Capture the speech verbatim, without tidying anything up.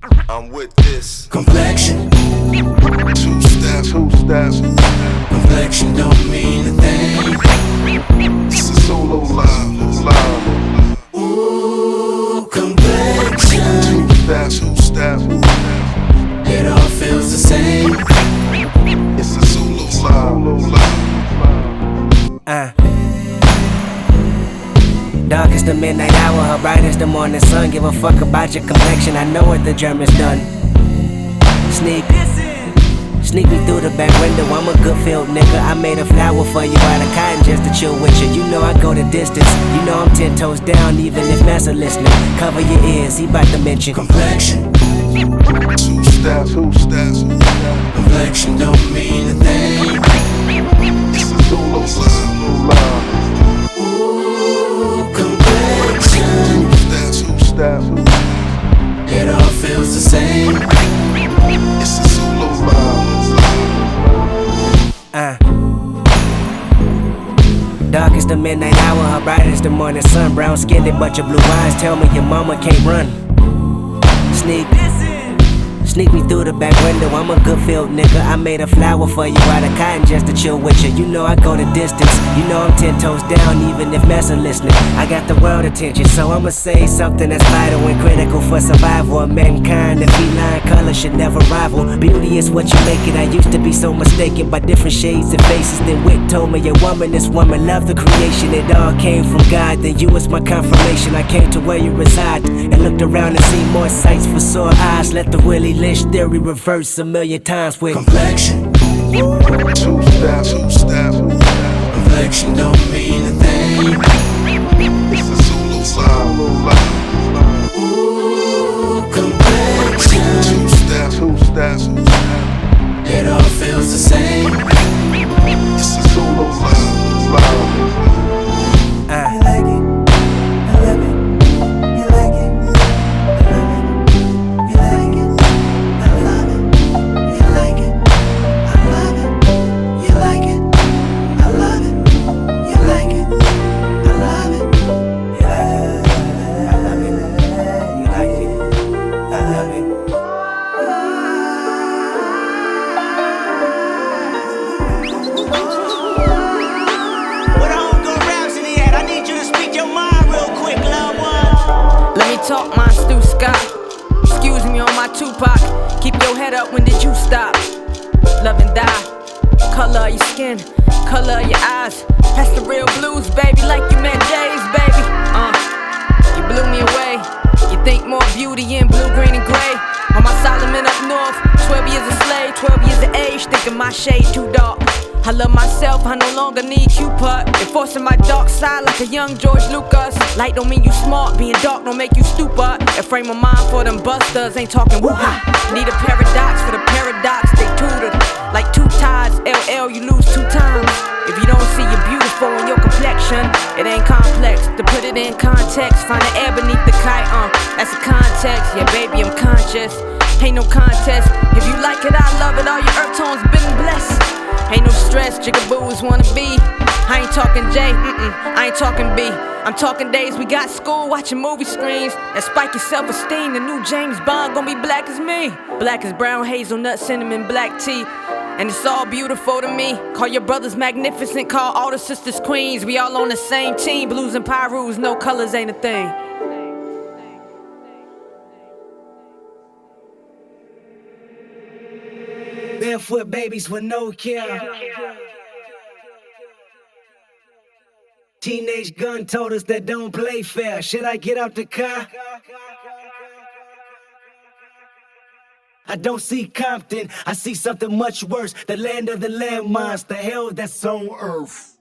I'm with this complexion. Two step, two step. Complexion don't mean a thing. It's a solo live, live. Ooh, complexion. Two step, two step. It all feels the same. It's a solo live, live. Uh. Dark is the midnight hour, her bright is the morning sun. Give a fuck about your complexion, I know what the German's done. Sneak, sneak me through the back window, I'm a good field nigga. I made a flower for you out of cotton just to chill with you. You know I go the distance, you know I'm ten toes down even if Massa listening. Cover your ears, he bout to mention complexion. Two step, two step. Complexion don't mean a thing. It's a solo live, live. It all feels the same. It's a solo live. Uh. Dark is the midnight hour, her bright is the morning sun. Brown skinned but your blue eyes tell me your mama can't run. Sneak, sneak me through the back window, I'm a good field nigga. I made a flower for you out of cotton just to chill with you. You know I go the distance, you know I'm ten toes down even if Massa listening. I got the world attention, so I'ma say something that's vital and critical for survival of mankind. The feline color should never rival. Beauty is what you make it. I used to be so mistaken by different shades and faces. Then Wit told me a woman is woman, love the creation. It all came from God, then you was my confirmation. I came to where you reside and looked around and seen more sights for sore eyes. Let the Willie Lynch theory reverse a million times with complexion. Two step, two step. Complexion don't mean a thing. It's a solo live. Ooh, complexion. Two step, two step. It all feels the same. It's a solo live, live. uh. Talk my Stu Scott. Excuse me on my Tupac. Keep your head up, when did you stop? Love and die. Color of your skin, color of your eyes. That's the real blues, baby, like you met Jay's, baby. Uh, you blew me away. You think more beauty in blue, green, and gray. On my Solomon up north, twelve years a slave, twelve years of age, thinking my shade too dark. I love myself, I no longer need Cupid. Enforcing my dark side like a young George Lucas. Light don't mean you smart, being dark don't make you stupid. A frame of mind for them busters, ain't talking woo-ha. Need a paradox for the paradox, they tutored. Like two tides, L L, you lose two times. If you don't see you're beautiful in your complexion, it ain't complex. To put it in context, find the air beneath the kite, uh, that's the context. Yeah, baby, I'm conscious, ain't no contest. If you like it, I love it, all your earth tones been blessed. Ain't no stress, jigaboos wanna be. I ain't talking J, mm-mm, I ain't talking B. I'm talking days we got school, watching movie screens. That spike your self-esteem, the new James Bond gon' be black as me. Black as brown, hazelnut, cinnamon, black tea. And it's all beautiful to me. Call your brothers magnificent, call all the sisters queens. We all on the same team, blues and pyrus, no colors ain't a thing. Barefoot babies with no care. Teenage gun told us that don't play fair. Should I get out the car? I don't see Compton, I see something much worse. The land of the landmines, the hell that's on earth.